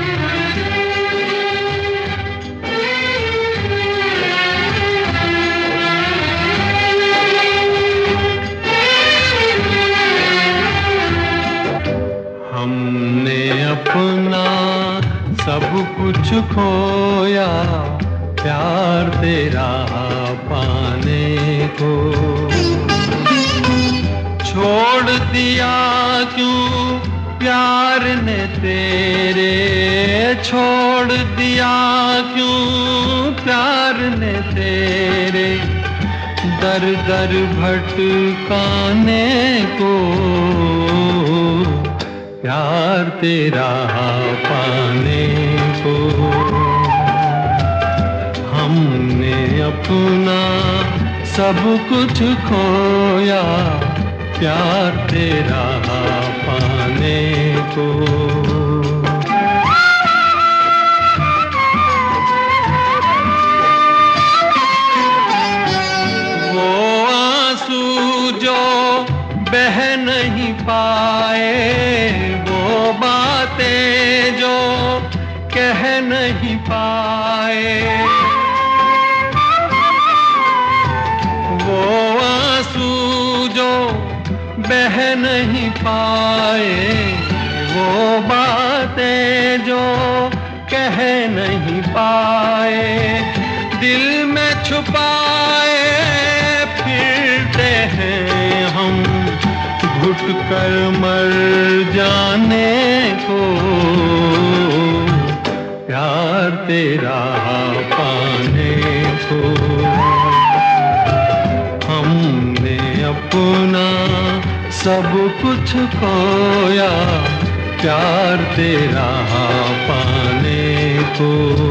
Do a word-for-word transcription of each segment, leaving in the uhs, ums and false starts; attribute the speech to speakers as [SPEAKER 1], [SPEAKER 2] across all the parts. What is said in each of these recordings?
[SPEAKER 1] हमने अपना सब कुछ खोया प्यार तेरा पाने को। छोड़ दिया क्यों प्यार ने तेरे, छोड़ दिया क्यों प्यार ने तेरे, दर दर भटकाने को। प्यार तेरा पाने को हमने अपना सब कुछ खोया प्यार तेरा पाने को। वो आंसू जो बह नहीं पाए, वो बातें जो कह नहीं पाए, वो आंसू जो बह नहीं पाए, वो बातें जो कह नहीं पाए, दिल में छुपाए फिरते हैं हम घुट कर मर जाने को। प्यार तेरा पाने को हमने अपना सब कुछ खोया प्यार तेरा पाने को।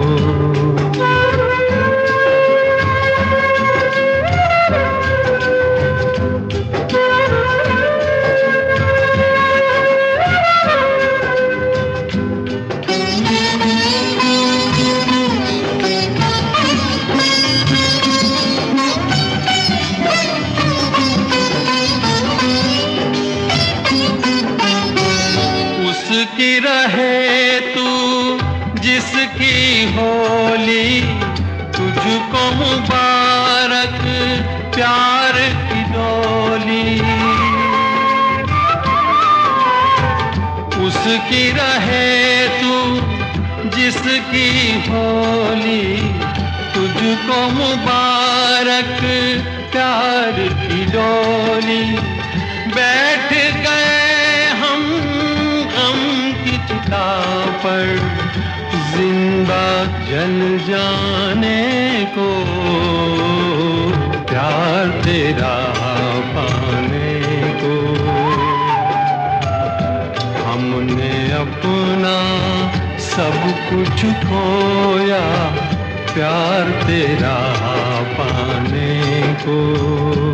[SPEAKER 1] उसकी रहे तू जिसकी होली, तुझको मुबारक प्यार की डोली। उसकी रहे तू जिसकी होली, तुझको मुबारक प्यार की डोली। बैठ गए हम गम की चिता पर जिंदा जल जाने को। प्यार तेरा पाने को हमने अपना सब कुछ खोया प्यार तेरा पाने को।